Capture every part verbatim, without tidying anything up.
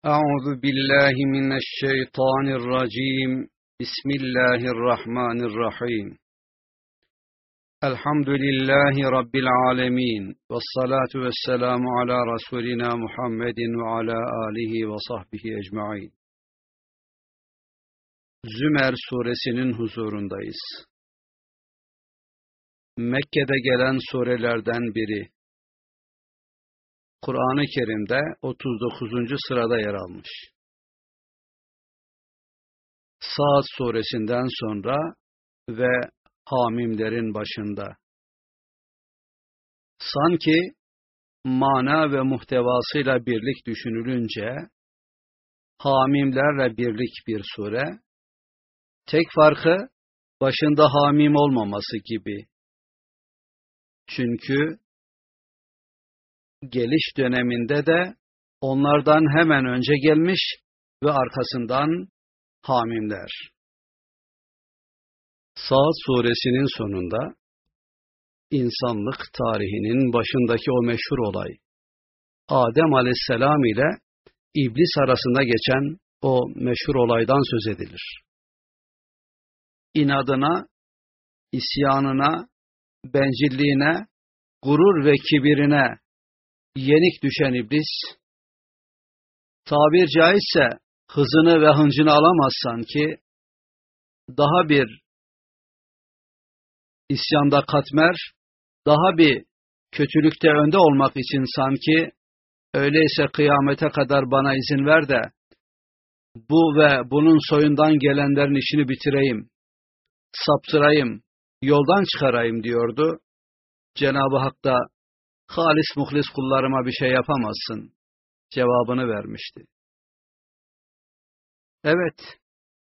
أعوذ بالله من الشيطان الرجيم بسم الله الرحمن الرحيم الحمد لله رب العالمين والصلاة والسلام على رسولنا محمد وعلى آله وصحبه ecmaîn. Zümer suresinin huzurundayız. Mekke'de gelen surelerden biri. Kur'an-ı Kerim'de otuz dokuzuncu sırada yer almış. Sa'd suresinden sonra ve Hamimlerin başında. Sanki mana ve muhtevasıyla birlik düşünülünce Hamimlerle birlik bir sure, tek farkı başında Hamim olmaması gibi. Çünkü geliş döneminde de onlardan hemen önce gelmiş ve arkasından Hamimler. Sa'd suresinin sonunda insanlık tarihinin başındaki o meşhur olay, Adem aleyhisselam ile İblis arasında geçen o meşhur olaydan söz edilir. İnadına, isyanına, bencilliğine, gurur ve kibirine yenik düşen İblis, tabir caizse hızını ve hıncını alamazsan ki, daha bir isyanda katmer, daha bir kötülükte önde olmak için sanki, öyleyse kıyamete kadar bana izin ver de, bu ve bunun soyundan gelenlerin işini bitireyim, saptırayım, yoldan çıkarayım diyordu. Cenab-ı Hak da, halis muhlis kullarıma bir şey yapamazsın cevabını vermişti. Evet,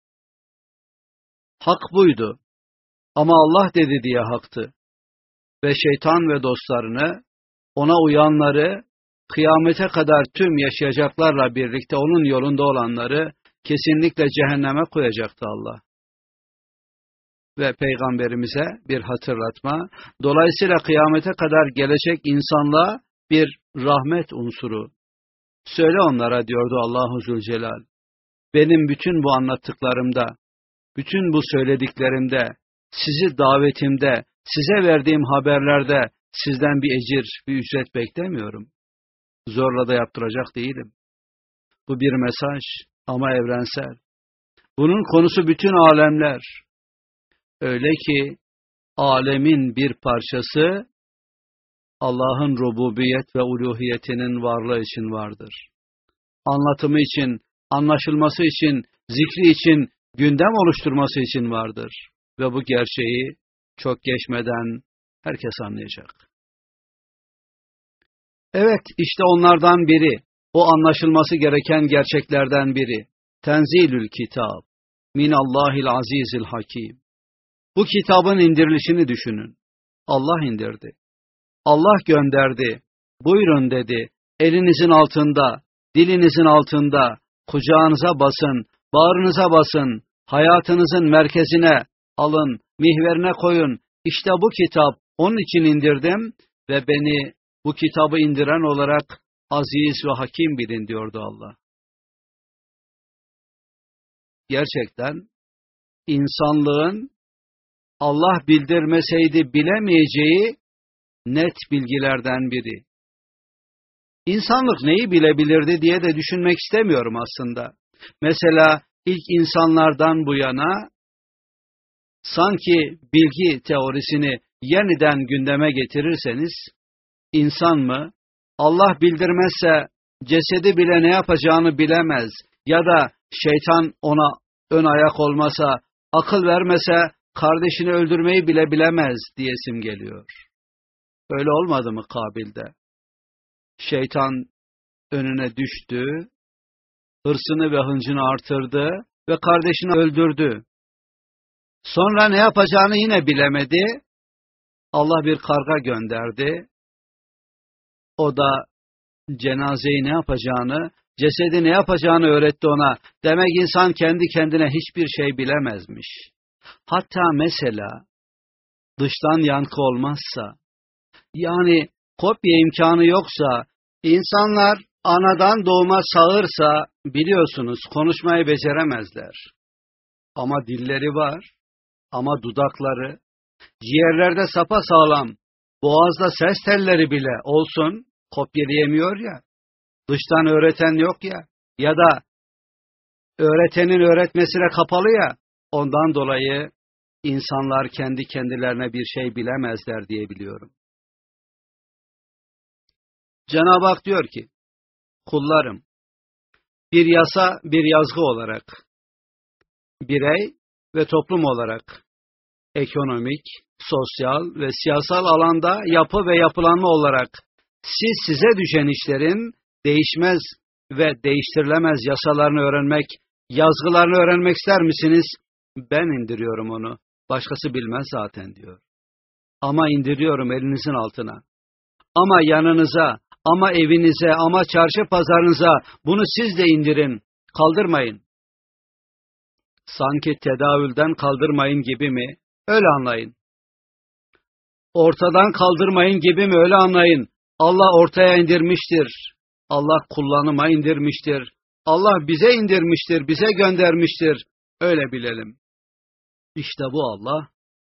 hak buydu ama Allah dedi diye haktı ve şeytan ve dostlarını, ona uyanları, kıyamete kadar tüm yaşayacaklarla birlikte onun yolunda olanları kesinlikle cehenneme koyacaktı Allah. Ve Peygamberimize bir hatırlatma, dolayısıyla kıyamete kadar gelecek insanlığa bir rahmet unsuru. Söyle onlara diyordu Allahu Zülcelal, benim bütün bu anlattıklarımda, bütün bu söylediklerimde, sizi davetimde, size verdiğim haberlerde sizden bir ecir, bir ücret beklemiyorum. Zorla da yaptıracak değilim. Bu bir mesaj ama evrensel. Bunun konusu bütün alemler. Öyle ki alemin bir parçası Allah'ın rububiyet ve uluhiyetinin varlığı için vardır. Anlatımı için, anlaşılması için, zikri için, gündem oluşturması için vardır. Ve bu gerçeği çok geçmeden herkes anlayacak. Evet, işte onlardan biri, o anlaşılması gereken gerçeklerden biri. Tenzilül Kitab, minallahil azizil hakim. Bu kitabın indirilişini düşünün. Allah indirdi. Allah gönderdi. Buyurun dedi. Elinizin altında, dilinizin altında, kucağınıza basın, bağrınıza basın, hayatınızın merkezine alın, mihverine koyun. İşte bu kitap, onun için indirdim ve beni bu kitabı indiren olarak aziz ve hakim bilin diyordu Allah. Gerçekten insanlığın Allah bildirmeseydi bilemeyeceği net bilgilerden biri. İnsanlık neyi bilebilirdi diye de düşünmek istemiyorum aslında. Mesela ilk insanlardan bu yana sanki bilgi teorisini yeniden gündeme getirirseniz, insan mı, Allah bildirmezse cesedi bile ne yapacağını bilemez ya da şeytan ona ön ayak olmasa, akıl vermese kardeşini öldürmeyi bile bilemez diyesim geliyor. Öyle olmadı mı Kabil'de? Şeytan önüne düştü, hırsını ve hıncını artırdı ve kardeşini öldürdü. Sonra ne yapacağını yine bilemedi. Allah bir karga gönderdi. O da cenazeyi ne yapacağını, cesedi ne yapacağını öğretti ona. Demek insan kendi kendine hiçbir şey bilemezmiş. Hatta mesela dıştan yankı olmazsa, yani kopya imkanı yoksa, insanlar anadan doğma sağırsa biliyorsunuz konuşmayı beceremezler. Ama dilleri var, ama dudakları, ciğerlerde sapasağlam, boğazda ses telleri bile olsun, kopyalayamıyor ya, dıştan öğreten yok ya, ya da öğretenin öğretmesine kapalı ya, ondan dolayı insanlar kendi kendilerine bir şey bilemezler diye biliyorum. Cenab-ı Hak diyor ki, kullarım, bir yasa, bir yazgı olarak, birey ve toplum olarak, ekonomik, sosyal ve siyasal alanda yapı ve yapılanma olarak siz size düşen işlerin değişmez ve değiştirilemez yasalarını öğrenmek, yazgılarını öğrenmek ister misiniz? Ben indiriyorum onu. Başkası bilmez zaten diyor. Ama indiriyorum elinizin altına. Ama yanınıza, ama evinize, ama çarşı pazarınıza bunu siz de indirin. Kaldırmayın. Sanki tedavülden kaldırmayın gibi mi? Öyle anlayın. Ortadan kaldırmayın gibi mi? Öyle anlayın. Allah ortaya indirmiştir. Allah kullanıma indirmiştir. Allah bize indirmiştir, bize göndermiştir. Öyle bilelim. İşte bu Allah.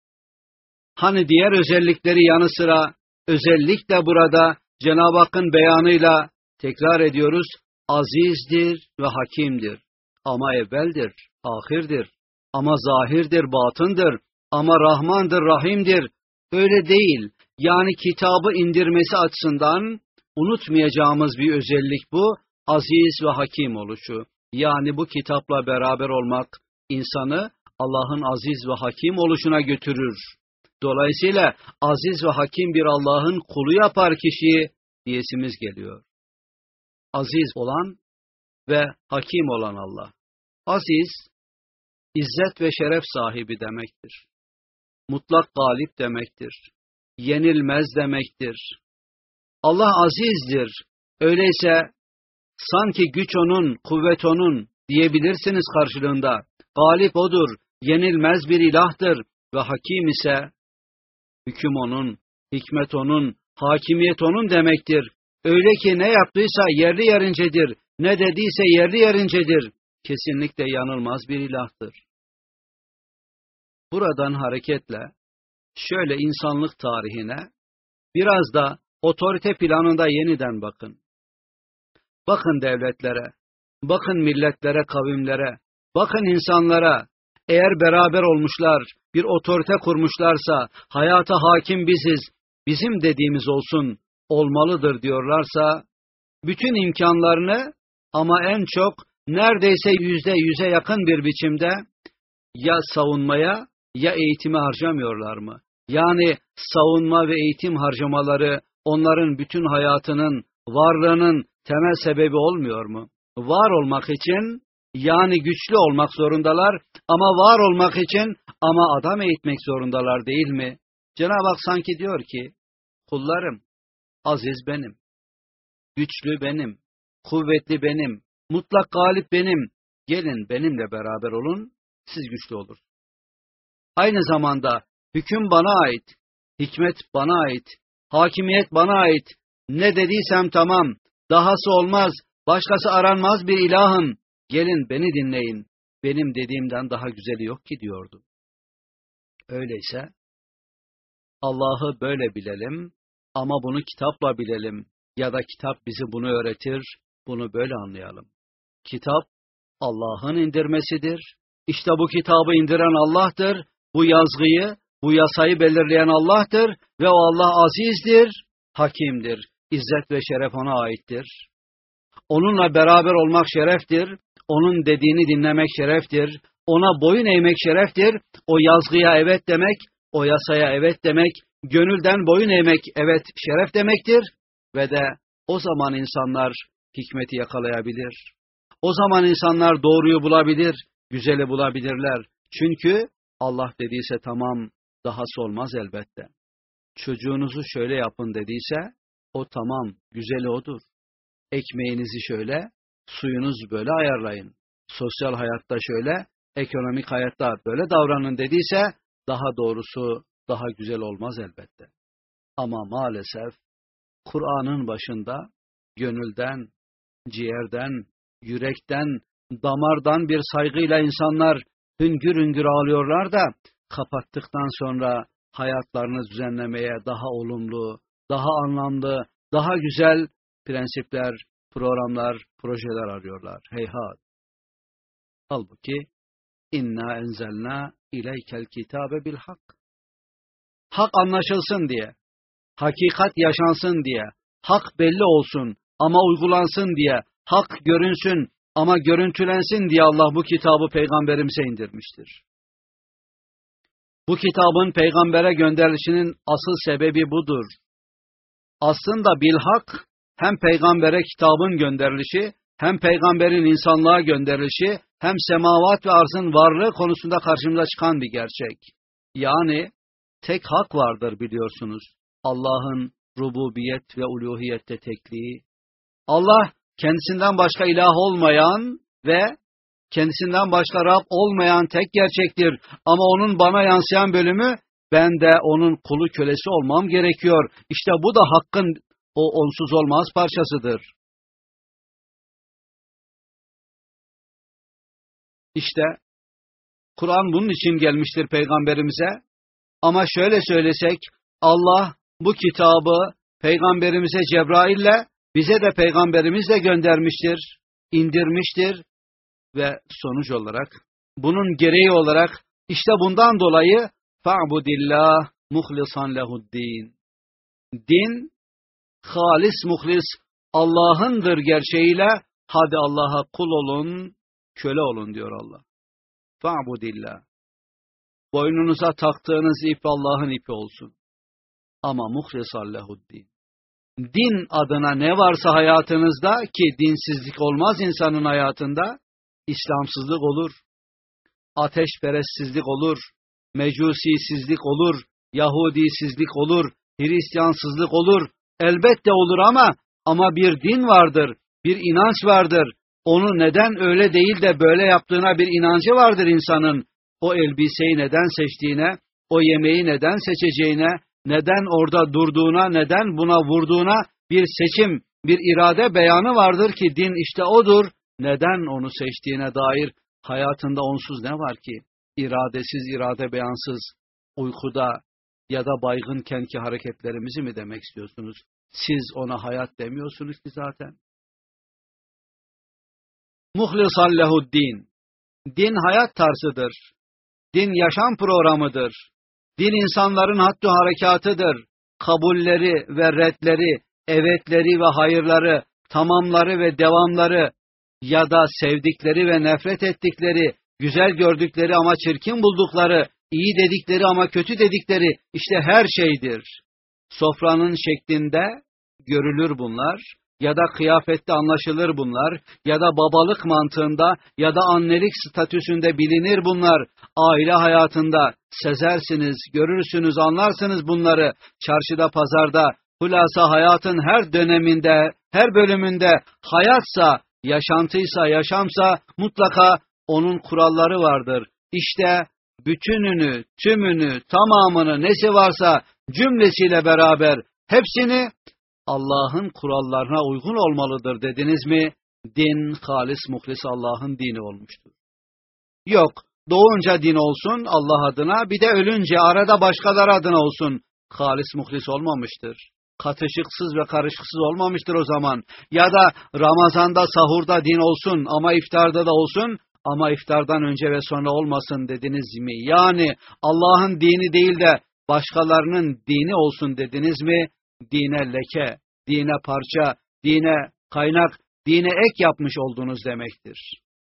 Hani diğer özellikleri yanı sıra, özellikle burada Cenab-ı Hakk'ın beyanıyla tekrar ediyoruz, azizdir ve hakimdir. Ama evveldir, ahirdir. Ama zahirdir, batındır. Ama Rahmandır, Rahim'dir. Öyle değil. Yani kitabı indirmesi açısından unutmayacağımız bir özellik bu, aziz ve hakim oluşu. Yani bu kitapla beraber olmak insanı Allah'ın aziz ve hakim oluşuna götürür. Dolayısıyla aziz ve hakim bir Allah'ın kulu yapar kişiyi diyesimiz geliyor. Aziz olan ve hakim olan Allah. Aziz, İzzet ve şeref sahibi demektir. Mutlak galip demektir. Yenilmez demektir. Allah azizdir. Öyleyse sanki güç onun, kuvvet onun diyebilirsiniz karşılığında. Galip odur, yenilmez bir ilahtır ve hakim ise hüküm onun, hikmet onun, hakimiyet onun demektir. Öyle ki ne yaptıysa yerli yerincedir, ne dediyse yerli yerincedir. Kesinlikle yanılmaz bir ilahtır. Buradan hareketle şöyle insanlık tarihine biraz da otorite planında yeniden bakın. Bakın devletlere, bakın milletlere, kavimlere, bakın insanlara. Eğer beraber olmuşlar, bir otorite kurmuşlarsa, hayata hakim biziz, bizim dediğimiz olsun, olmalıdır diyorlarsa, bütün imkanlarını ama en çok neredeyse yüzde yüze yakın bir biçimde ya savunmaya ya eğitime harcamıyorlar mı? Yani savunma ve eğitim harcamaları onların bütün hayatının, varlığının temel sebebi olmuyor mu? Var olmak için, yani güçlü olmak zorundalar ama var olmak için ama adam eğitmek zorundalar değil mi? Cenab-ı Hak sanki diyor ki, kullarım, aziz benim, güçlü benim, kuvvetli benim, mutlak galip benim, gelin benimle beraber olun, siz güçlü olursunuz. Aynı zamanda hüküm bana ait, hikmet bana ait, hakimiyet bana ait, ne dediysem tamam, dahası olmaz, başkası aranmaz bir ilahım, gelin beni dinleyin, benim dediğimden daha güzeli yok ki diyordu. Öyleyse Allah'ı böyle bilelim ama bunu kitapla bilelim ya da kitap bizi bunu öğretir, bunu böyle anlayalım. Kitap Allah'ın indirmesidir. İşte bu kitabı indiren Allah'tır, bu yazgıyı, bu yasayı belirleyen Allah'tır ve o Allah azizdir, hakimdir. İzzet ve şeref ona aittir. Onunla beraber olmak şereftir, onun dediğini dinlemek şereftir, ona boyun eğmek şereftir, o yazgıya evet demek, o yasaya evet demek, gönülden boyun eğmek evet şeref demektir ve de o zaman insanlar hikmeti yakalayabilir. O zaman insanlar doğruyu bulabilir, güzeli bulabilirler. Çünkü Allah dediyse tamam, dahası olmaz elbette. Çocuğunuzu şöyle yapın dediyse, o tamam, güzeli odur. Ekmeğinizi şöyle, suyunuzu böyle ayarlayın. Sosyal hayatta şöyle, ekonomik hayatta böyle davranın dediyse, daha doğrusu, daha güzel olmaz elbette. Ama maalesef, Kur'an'ın başında, gönülden, ciğerden, yürekten, damardan bir saygıyla insanlar hüngür hüngür ağlıyorlar da kapattıktan sonra hayatlarını düzenlemeye daha olumlu, daha anlamlı, daha güzel prensipler, programlar, projeler arıyorlar. Heyhat. Halbuki inna enzelna ileykel kitabe bil hak. Hak anlaşılsın diye, hakikat yaşansın diye, hak belli olsun ama uygulansın diye, hak görünsün ama görüntülensin diye Allah bu kitabı peygamberimize indirmiştir. Bu kitabın peygambere gönderilişinin asıl sebebi budur. Aslında bilhak hem peygambere kitabın gönderilişi, hem peygamberin insanlığa gönderilişi, hem semavat ve arzın varlığı konusunda karşımıza çıkan bir gerçek. Yani tek hak vardır biliyorsunuz. Allah'ın rububiyet ve uluhiyette tekliği. Allah kendisinden başka ilah olmayan ve kendisinden başka Rab olmayan tek gerçektir. Ama onun bana yansıyan bölümü, ben de onun kulu kölesi olmam gerekiyor. İşte bu da hakkın o onsuz olmaz parçasıdır. İşte Kur'an bunun için gelmiştir peygamberimize. Ama şöyle söylesek, Allah bu kitabı peygamberimize Cebrail'le, bize de peygamberimizle göndermiştir, indirmiştir ve sonuç olarak, bunun gereği olarak, işte bundan dolayı fa'budillah muhlisan lehuddin. Din, halis muhlis Allah'ındır gerçeğiyle, hadi Allah'a kul olun, köle olun diyor Allah. Fa'budillah. Boynunuza taktığınız ip Allah'ın ipi olsun. Ama muhlisan lehuddin. Din adına ne varsa hayatınızda, ki dinsizlik olmaz insanın hayatında, İslamsızlık olur, ateşperestsizlik olur, mecusisizlik olur, Yahudisizlik olur, Hristiyansızlık olur, elbette olur ama ama bir din vardır, bir inanç vardır. Onu neden öyle değil de böyle yaptığına bir inancı vardır insanın. O elbiseyi neden seçtiğine, o yemeği neden seçeceğine, neden orada durduğuna, neden buna vurduğuna bir seçim, bir irade beyanı vardır ki din işte odur. Neden onu seçtiğine dair hayatında onsuz ne var ki? İradesiz, irade beyansız, uykuda ya da baygınkenki hareketlerimizi mi demek istiyorsunuz? Siz ona hayat demiyorsunuz ki zaten. Muhlisan lehuddin. Din hayat tarzıdır. Din yaşam programıdır. Din insanların hattı harekatıdır. Kabulleri ve redleri, evetleri ve hayırları, tamamları ve devamları ya da sevdikleri ve nefret ettikleri, güzel gördükleri ama çirkin buldukları, iyi dedikleri ama kötü dedikleri, işte her şeydir. Sofranın şeklinde görülür bunlar, ya da kıyafette anlaşılır bunlar, ya da babalık mantığında ya da annelik statüsünde bilinir bunlar. Aile hayatında sezersiniz, görürsünüz, anlarsınız bunları. Çarşıda, pazarda, hulasa hayatın her döneminde, her bölümünde hayatsa, yaşantıysa, yaşamsa mutlaka onun kuralları vardır. İşte bütününü, tümünü, tamamını, nesi varsa cümlesiyle beraber hepsini Allah'ın kurallarına uygun olmalıdır dediniz mi? Din, halis, muhlis Allah'ın dini olmuştur. Yok, doğunca din olsun Allah adına, bir de ölünce arada başkaları adına olsun. Halis, muhlis olmamıştır. Katışıksız ve karışıksız olmamıştır o zaman. Ya da Ramazan'da, sahurda din olsun ama iftarda da olsun ama iftardan önce ve sonra olmasın dediniz mi? Yani Allah'ın dini değil de başkalarının dini olsun dediniz mi? Dine leke, dine parça, dine kaynak, dine ek yapmış oldunuz demektir.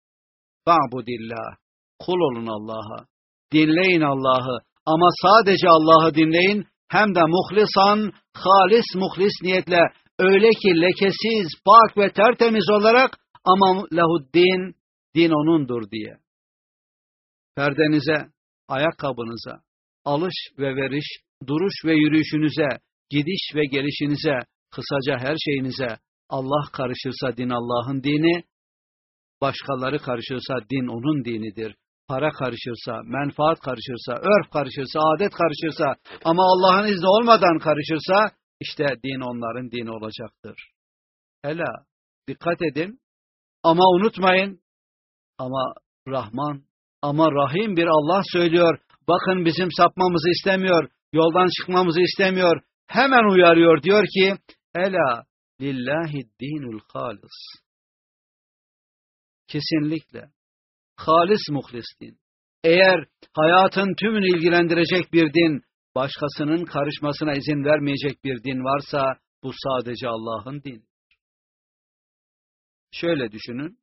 Fa'budillah, kul olun Allah'a, dinleyin Allah'ı ama sadece Allah'ı dinleyin, hem de muhlisan, halis muhlis niyetle, öyle ki lekesiz, pak ve tertemiz olarak ama lehuddin, din onundur diye. Perdenize, ayakkabınıza, alış ve veriş, duruş ve yürüyüşünüze, gidiş ve gelişinize, kısaca her şeyinize Allah karışırsa din Allah'ın dini, başkaları karışırsa din onun dinidir. Para karışırsa, menfaat karışırsa, örf karışırsa, adet karışırsa ama Allah'ın izni olmadan karışırsa işte din onların dini olacaktır. Ela Dikkat edin. Ama unutmayın. Ama Rahman, ama Rahim bir Allah söylüyor. Bakın bizim sapmamızı istemiyor. Yoldan çıkmamızı istemiyor. Hemen uyarıyor. Diyor ki Ela lillahi dinul halis. Kesinlikle. Halis muhlis din. Eğer hayatın tümünü ilgilendirecek bir din, başkasının karışmasına izin vermeyecek bir din varsa bu sadece Allah'ın dini. Şöyle düşünün.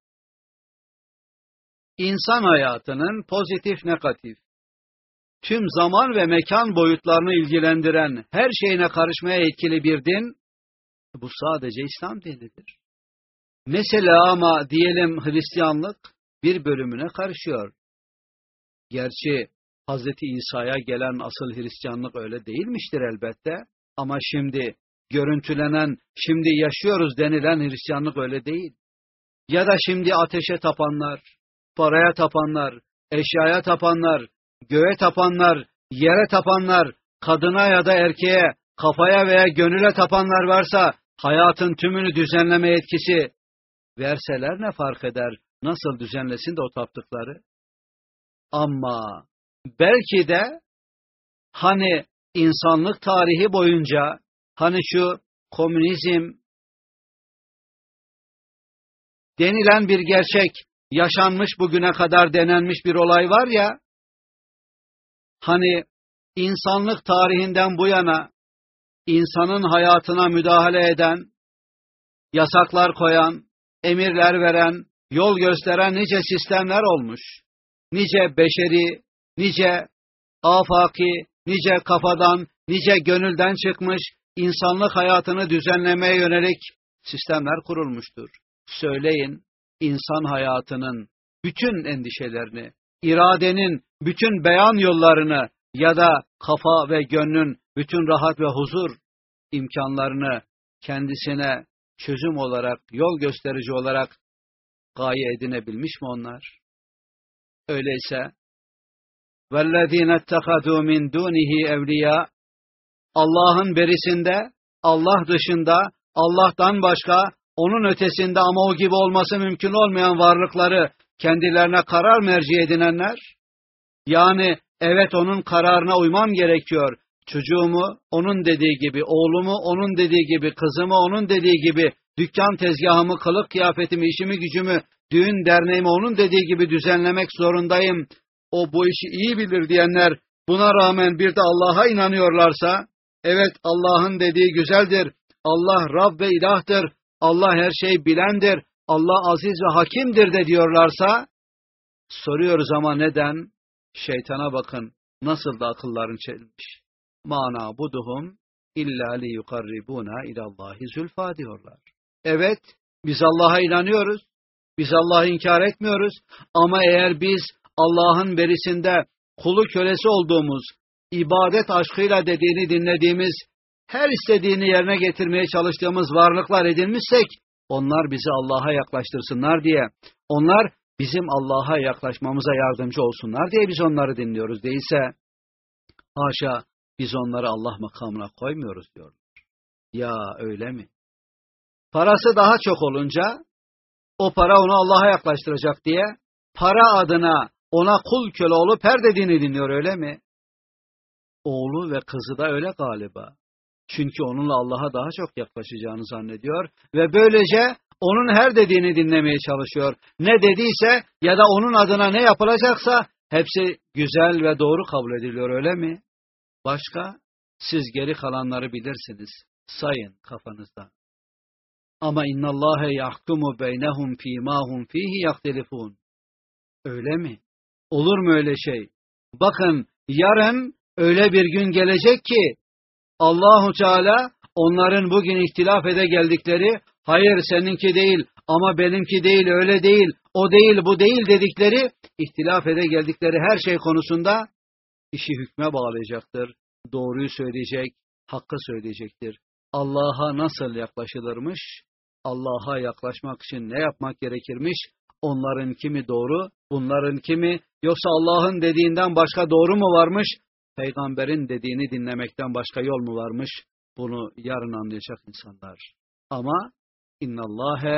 İnsan hayatının pozitif, negatif, tüm zaman ve mekan boyutlarını ilgilendiren, her şeyine karışmaya etkili bir din, bu sadece İslam dinidir. Mesela ama diyelim Hristiyanlık bir bölümüne karışıyor. Gerçi Hazreti İsa'ya gelen asıl Hristiyanlık öyle değilmiştir elbette. Ama şimdi görüntülenen, şimdi yaşıyoruz denilen Hristiyanlık öyle değil. Ya da şimdi ateşe tapanlar, paraya tapanlar, eşyaya tapanlar, göğe tapanlar, yere tapanlar, kadına ya da erkeğe, kafaya veya gönüle tapanlar varsa hayatın tümünü düzenleme etkisi verseler ne fark eder? Nasıl düzenlesin de o taptıkları? Ama belki de hani insanlık tarihi boyunca hani şu komünizm denilen bir gerçek yaşanmış bugüne kadar denenmiş bir olay var ya, hani insanlık tarihinden bu yana insanın hayatına müdahale eden, yasaklar koyan, emirler veren, yol gösteren nice sistemler olmuş. Nice beşeri, nice afaki, nice kafadan, nice gönülden çıkmış insanlık hayatını düzenlemeye yönelik sistemler kurulmuştur. Söyleyin, insan hayatının bütün endişelerini, iradenin bütün beyan yollarını ya da kafa ve gönlün bütün rahat ve huzur imkanlarını kendisine çözüm olarak, yol gösterici olarak gaye edinebilmiş mi onlar? Öyleyse وَالَّذ۪ينَ اتَّخَذُوا مِنْ دُونِهِ اَوْلِيَا Allah'ın berisinde, Allah dışında, Allah'tan başka, onun ötesinde ama o gibi olması mümkün olmayan varlıkları kendilerine karar merci edinenler, yani evet onun kararına uymam gerekiyor, çocuğumu onun dediği gibi, oğlumu onun dediği gibi, kızımı onun dediği gibi, dükkan tezgahımı, kılık kıyafetimi, işimi gücümü, düğün derneğimi onun dediği gibi düzenlemek zorundayım, o bu işi iyi bilir diyenler, buna rağmen bir de Allah'a inanıyorlarsa, evet Allah'ın dediği güzeldir, Allah Rab ve ilahtır, Allah her şeyi bilendir, Allah aziz ve hakimdir de diyorlarsa, soruyoruz ama neden? Şeytana bakın, nasıl da akılların çelmiş. Mana buduhum illa li yukarribuna ilallahi zülfa diyorlar. Evet, biz Allah'a inanıyoruz, biz Allah'ı inkar etmiyoruz ama eğer biz Allah'ın berisinde kulu kölesi olduğumuz, ibadet aşkıyla dediğini dinlediğimiz, her istediğini yerine getirmeye çalıştığımız varlıklar edinmişsek, onlar bizi Allah'a yaklaştırsınlar diye, onlar bizim Allah'a yaklaşmamıza yardımcı olsunlar diye biz onları dinliyoruz. Değilse, haşa biz onları Allah makamına koymuyoruz diyorlar. Ya öyle mi? Parası daha çok olunca, o para onu Allah'a yaklaştıracak diye, para adına ona kul köle olup her dediğini dinliyor öyle mi? Oğlu ve kızı da öyle galiba. Çünkü onunla Allah'a daha çok yaklaşacağını zannediyor ve böylece onun her dediğini dinlemeye çalışıyor. Ne dediyse ya da onun adına ne yapılacaksa hepsi güzel ve doğru kabul ediliyor öyle mi? Başka? Siz geri kalanları bilirsiniz. Sayın kafanızda. Ama innallâhe yahkumu beynehum fîmâ hum fîhî yaktelifûn. Öyle mi? Olur mu öyle şey? Bakın yarın öyle bir gün gelecek ki Allahu Teala onların bugün ihtilaf ede geldikleri, hayır seninki değil ama benimki değil, öyle değil, o değil, bu değil dedikleri, ihtilaf ede geldikleri her şey konusunda işi hükme bağlayacaktır. Doğruyu söyleyecek, hakkı söyleyecektir. Allah'a nasıl yaklaşılırmış? Allah'a yaklaşmak için ne yapmak gerekirmiş? Onların kimi doğru, bunların kimi, yoksa Allah'ın dediğinden başka doğru mu varmış? Peygamberin dediğini dinlemekten başka yol mu varmış? Bunu yarın anlayacak insanlar. Ama innallâhe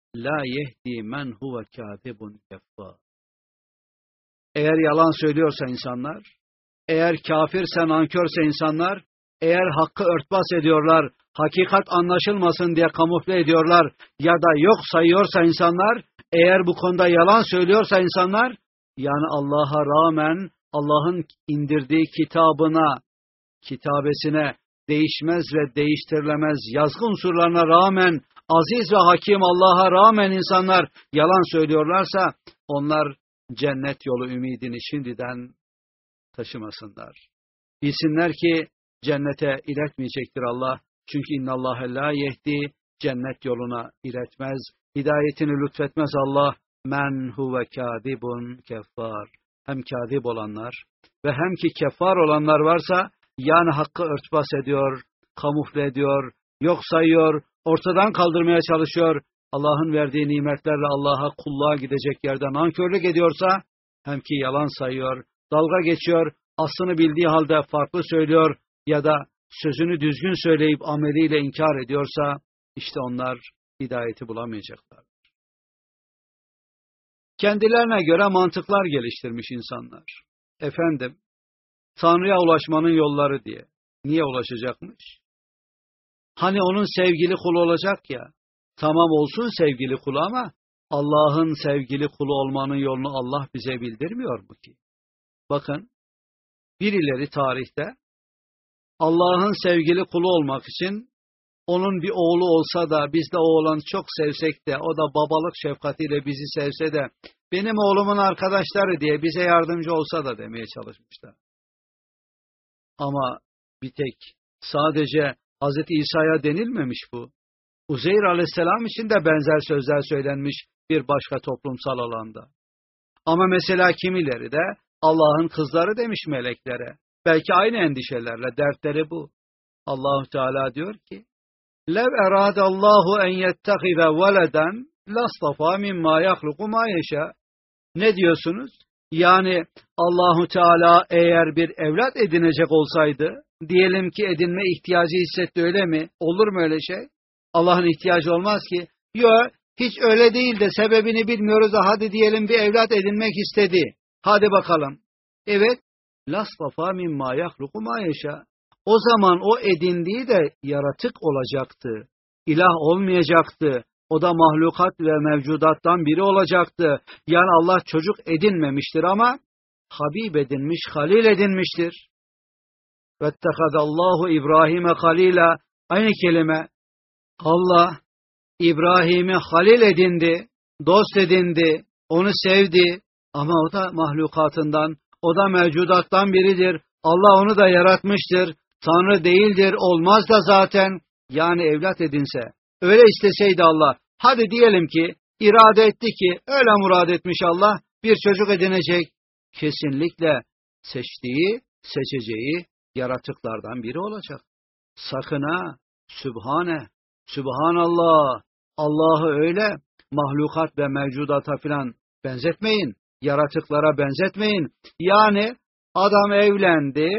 la yehdi men huve kâzibun keffâr. Eğer yalan söylüyorsa insanlar, eğer kafirse, nankörse insanlar, eğer hakkı örtbas ediyorlar, hakikat anlaşılmasın diye kamufle ediyorlar ya da yok sayıyorsa insanlar, eğer bu konuda yalan söylüyorsa insanlar, yani Allah'a rağmen Allah'ın indirdiği kitabına, kitabesine, değişmez ve değiştirilemez yazgı unsurlarına rağmen, aziz ve hakim Allah'a rağmen insanlar yalan söylüyorlarsa, onlar cennet yolu ümidini şimdiden taşımasınlar. Bilsinler ki cennete iletmeyecektir Allah. Çünkü innallâhe lâ yehdi, cennet yoluna iletmez, hidayetini lütfetmez Allah. Men huve kâzibun keffâr. Hem kâzib olanlar ve hem ki keffar olanlar varsa, yani hakkı örtbas ediyor, kamufle ediyor, yok sayıyor, ortadan kaldırmaya çalışıyor, Allah'ın verdiği nimetlerle Allah'a kulluğa gidecek yerde nankörlük ediyorsa, hem ki yalan sayıyor, dalga geçiyor, aslını bildiği halde farklı söylüyor ya da sözünü düzgün söyleyip ameliyle inkar ediyorsa, işte onlar hidayeti bulamayacaklar. Kendilerine göre mantıklar geliştirmiş insanlar. Efendim, Tanrı'ya ulaşmanın yolları diye. Niye ulaşacakmış? Hani onun sevgili kulu olacak ya, tamam olsun sevgili kulu ama Allah'ın sevgili kulu olmanın yolunu Allah bize bildirmiyor mu ki? Bakın, birileri tarihte Allah'ın sevgili kulu olmak için onun bir oğlu olsa da biz de o oğlanı çok sevsek de o da babalık şefkatiyle bizi sevse de benim oğlumun arkadaşları diye bize yardımcı olsa da demeye çalışmışlar. Ama bir tek sadece Hazreti İsa'ya denilmemiş bu. Uzeyr Aleyhisselam için de benzer sözler söylenmiş bir başka toplumsal alanda. Ama mesela kimileri de Allah'ın kızları demiş meleklere. Belki aynı endişelerle, dertleri bu. Allah-u Teala diyor ki: "Lev eradallahu en yettehize veleden lastafa mimma yahluku ma yeşâ." Ne diyorsunuz? Yani Allahu Teala eğer bir evlat edinecek olsaydı, diyelim ki edinme ihtiyacı hissetti, öyle mi? Olur mu öyle şey? Allah'ın ihtiyacı olmaz ki. Yok, hiç öyle değil de sebebini bilmiyoruz da hadi diyelim bir evlat edinmek istedi. Hadi bakalım. Evet, lastafa mimma yahluku ma yeşâ. O zaman o edindiği de yaratık olacaktı. İlah olmayacaktı. O da mahlukat ve mevcudattan biri olacaktı. Yani Allah çocuk edinmemiştir ama Habib edinmiş, Halil edinmiştir. Vettekadallahu İbrahim'e halila. Aynı kelime. Allah İbrahim'i Halil edindi, dost edindi, onu sevdi ama o da mahlukatından, o da mevcudattan biridir. Allah onu da yaratmıştır. Tanrı değildir, olmaz da zaten. Yani evlat edinse, öyle isteseydi Allah, hadi diyelim ki irade etti ki, öyle murad etmiş Allah, bir çocuk edinecek. Kesinlikle seçtiği, seçeceği yaratıklardan biri olacak. Sakın ha, Sübhane, Sübhanallah, Allah'ı öyle mahlukat ve mevcudata filan benzetmeyin, yaratıklara benzetmeyin. Yani adam evlendi,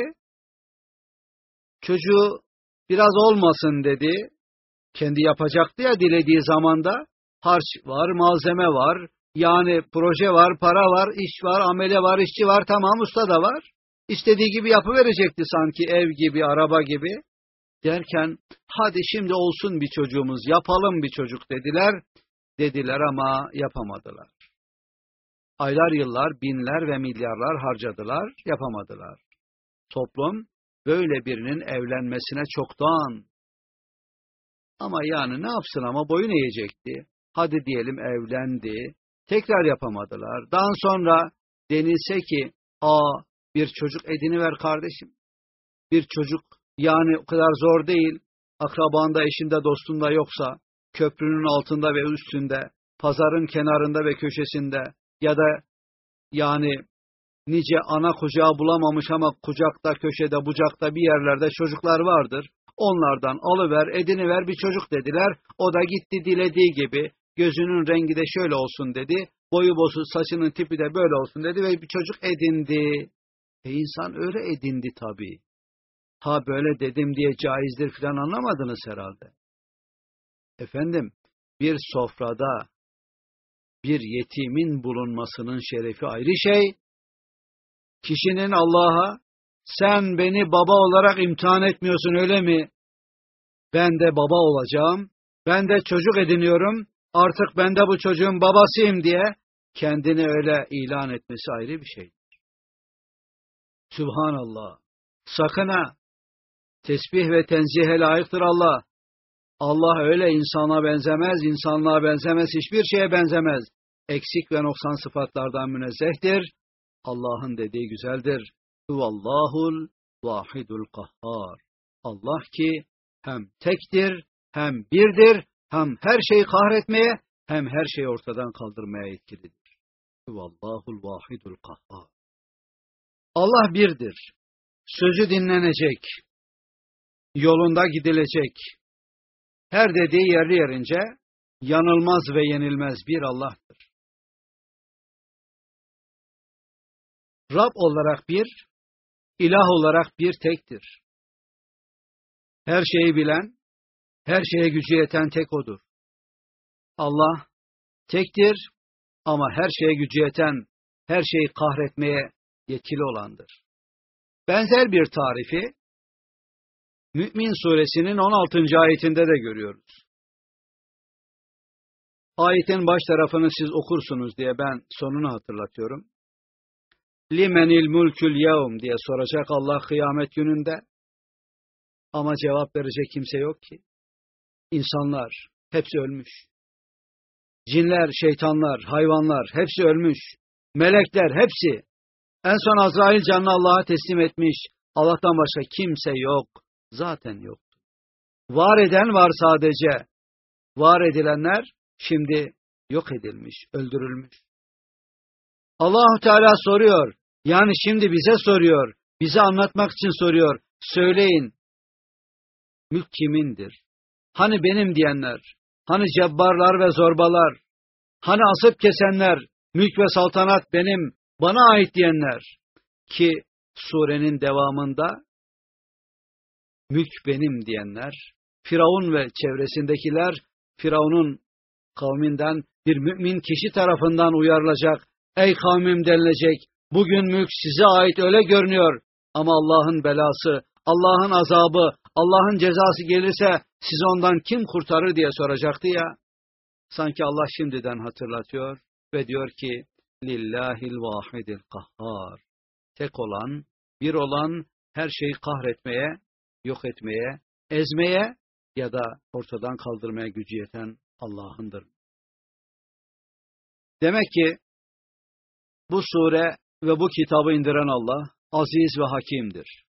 çocuğu biraz olmasın dedi, kendi yapacaktı ya dilediği zamanda, harç var, malzeme var, yani proje var, para var, iş var, amele var, işçi var, tamam usta da var. İstediği gibi yapıverecekti sanki, ev gibi, araba gibi. Derken, hadi şimdi olsun bir çocuğumuz, yapalım bir çocuk dediler. Dediler ama yapamadılar. Aylar, yıllar, binler ve milyarlar harcadılar, yapamadılar. Toplum böyle birinin evlenmesine çoktan, ama yani ne yapsın ama boyun eğecekti. Hadi diyelim evlendi, tekrar yapamadılar. Daha sonra denilse ki, aa bir çocuk ediniver kardeşim. Bir çocuk yani o kadar zor değil. Akrabanda, eşinde, dostunda yoksa, köprünün altında ve üstünde, pazarın kenarında ve köşesinde ya da yani nice ana kucağı bulamamış ama kucakta, köşede, bucakta bir yerlerde çocuklar vardır. Onlardan alıver, ediniver bir çocuk dediler. O da gitti dilediği gibi, gözünün rengi de şöyle olsun dedi, boyu bosu, saçının tipi de böyle olsun dedi ve bir çocuk edindi. E insan öyle edindi tabii. Ha böyle dedim diye caizdir filan anlamadınız herhalde. Efendim, bir sofrada bir yetimin bulunmasının şerefi ayrı şey. Kişinin Allah'a, sen beni baba olarak imtihan etmiyorsun öyle mi? Ben de baba olacağım, ben de çocuk ediniyorum, artık ben de bu çocuğun babasıyım diye kendini öyle ilan etmesi ayrı bir şey. Sübhanallah. Sakın ha, tesbih ve tenzihe layıktır Allah. Allah öyle insana benzemez, insanlığa benzemez, hiçbir şeye benzemez. Eksik ve noksan sıfatlardan münezzehtir. Allah'ın dediği güzeldir. Huvallahul vahidul kahhar. Allah ki hem tektir, hem birdir, hem her şeyi kahretmeye, hem her şeyi ortadan kaldırmaya yetkilidir. Huvallahul vahidul kahhar. Allah birdir. Sözü dinlenecek. Yolunda gidilecek. Her dediği yerli yerince yanılmaz ve yenilmez bir Allah'tır. Rab olarak bir, ilah olarak bir tektir. Her şeyi bilen, her şeye gücü yeten tek O'dur. Allah tektir ama her şeye gücü yeten, her şeyi kahretmeye yetkili olandır. Benzer bir tarifi Mü'min suresinin on altıncı ayetinde de görüyoruz. Ayetin baş tarafını siz okursunuz diye ben sonunu hatırlatıyorum. Limenil mulkül yevm diye soracak Allah kıyamet gününde. Ama cevap verecek kimse yok ki. İnsanlar hepsi ölmüş. Cinler, şeytanlar, hayvanlar hepsi ölmüş. Melekler hepsi. En son Azrail canını Allah'a teslim etmiş. Allah'tan başka kimse yok. Zaten yok. Var eden var sadece. Var edilenler şimdi yok edilmiş, öldürülmüş. Allah-u Teala soruyor. Yani şimdi bize soruyor. Bize anlatmak için soruyor. Söyleyin. Mülk kimindir? Hani benim diyenler? Hani cebbarlar ve zorbalar? Hani asıp kesenler? Mülk ve saltanat benim, bana ait diyenler? Ki surenin devamında mülk benim diyenler, Firavun ve çevresindekiler, Firavun'un kavminden bir mümin kişi tarafından uyarılacak, ey kavmim denilecek, bugün mülk size ait öyle görünüyor ama Allah'ın belası, Allah'ın azabı, Allah'ın cezası gelirse sizi ondan kim kurtarır diye soracaktı ya. Sanki Allah şimdiden hatırlatıyor ve diyor ki, lillahil vahidil kahhar. Tek olan, bir olan, her şeyi kahretmeye, yok etmeye, ezmeye ya da ortadan kaldırmaya gücü yeten Allah'ındır. Demek ki bu sure ve bu kitabı indiren Allah aziz ve hakimdir.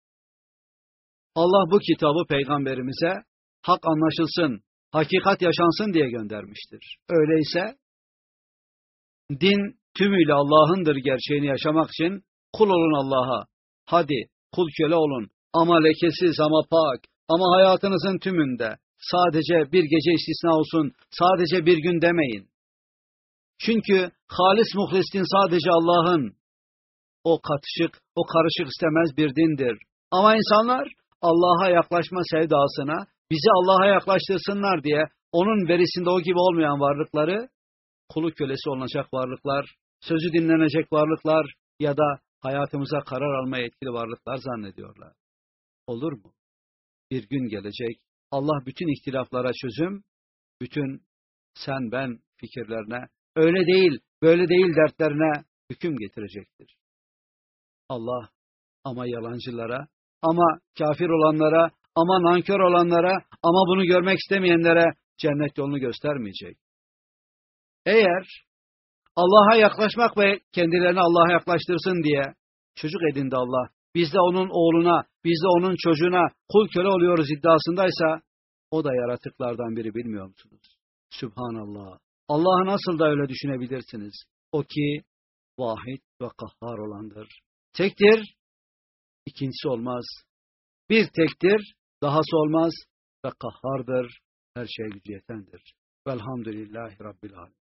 Allah bu kitabı peygamberimize hak anlaşılsın, hakikat yaşansın diye göndermiştir. Öyleyse din tümüyle Allah'ındır gerçeğini yaşamak için kul olun Allah'a. Hadi kul köle olun ama lekesiz ama pak ama hayatınızın tümünde sadece bir gece istisna olsun, sadece bir gün demeyin. Çünkü halis muhlis din sadece Allah'ın. O katışık, o karışık istemez bir dindir. Ama insanlar Allah'a yaklaşma sevdasına, bizi Allah'a yaklaştırsınlar diye onun verisinde o gibi olmayan varlıkları, kulu kölesi olacak varlıklar, sözü dinlenecek varlıklar ya da hayatımıza karar almaya etkili varlıklar zannediyorlar. Olur mu? Bir gün gelecek, Allah bütün ihtilaflara çözüm, bütün sen ben fikirlerine, öyle değil, böyle değil dertlerine hüküm getirecektir. Allah ama yalancılara, ama kafir olanlara, ama nankör olanlara, ama bunu görmek istemeyenlere cennet yolunu göstermeyecek. Eğer Allah'a yaklaşmak ve kendilerini Allah'a yaklaştırsın diye çocuk edindi Allah, biz de onun oğluna, biz de onun çocuğuna kul köle oluyoruz iddiasındaysa, o da yaratıklardan biri, bilmiyor musunuz? Sübhanallah. Allah'ı nasıl da öyle düşünebilirsiniz? O ki vahid ve kahhar olandır. Tektir, ikincisi olmaz. Bir tektir, dahası olmaz ve kahhardır, her şeye gücü yetendir. Velhamdülillahi Rabbil alemin.